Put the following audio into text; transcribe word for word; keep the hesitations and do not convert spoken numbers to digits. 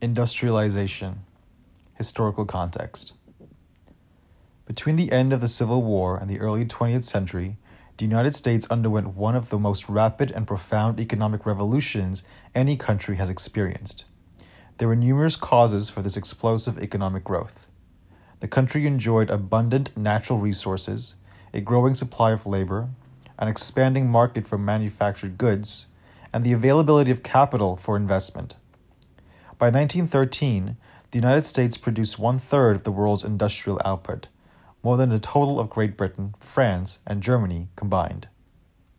Industrialization. Historical context. Between the end of the Civil War and the early twentieth century, the United States underwent one of the most rapid and profound economic revolutions any country has experienced. There were numerous causes for this explosive economic growth. The country enjoyed abundant natural resources, a growing supply of labor, an expanding market for manufactured goods, and the availability of capital for investment. By nineteen thirteen, the United States produced one-third of the world's industrial output, more than the total of Great Britain, France, and Germany combined.